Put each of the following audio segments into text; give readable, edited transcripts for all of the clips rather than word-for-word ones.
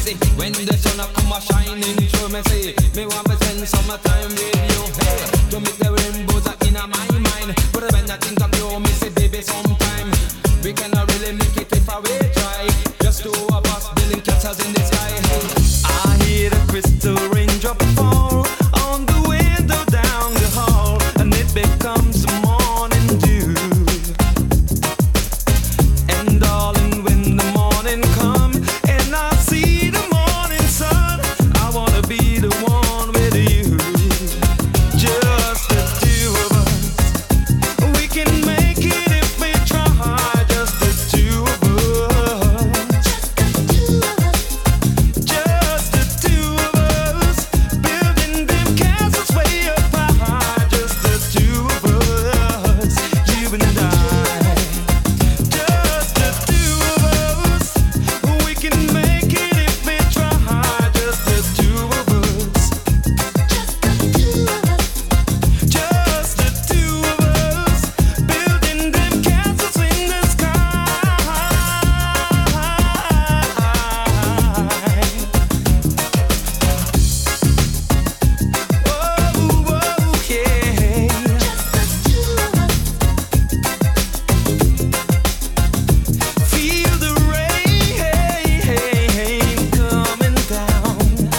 say, when the sun a come a shining through, me say, me want to spend summertime with you. Hey, to make the rainbows a in my mind. But when I think of you, me say, baby, sometime we cannot really make it if I will try. Just two of us building castles in the sky. Hey, I hear the crystal raindrop fall on the window down the hall, and it becomes the morning dew. And darling, when the morning come and I see the morning sun, I wanna be the one with you. Just the two of us. We can make it if we try. Just the two of us. Just the two of us. Building them castles way up high. Just the two of us. You and I. Just the two of us. We can make it if we try. Just the two of us. Just the two of us. Building them castles in the sky. Whoa, whoa, yeah. Feel the rain coming down.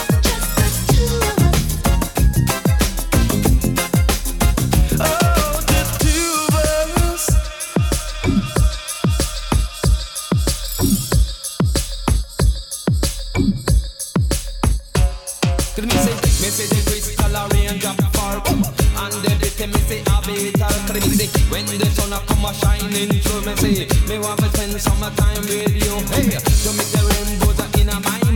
Oh, the two of us. Cause me say the crystal rain drop far, and the rhythm me say a beat all. Cause me say when the sun a come a shining through, me say me want to spend summertime with you. Hey, to make the rainbows a in my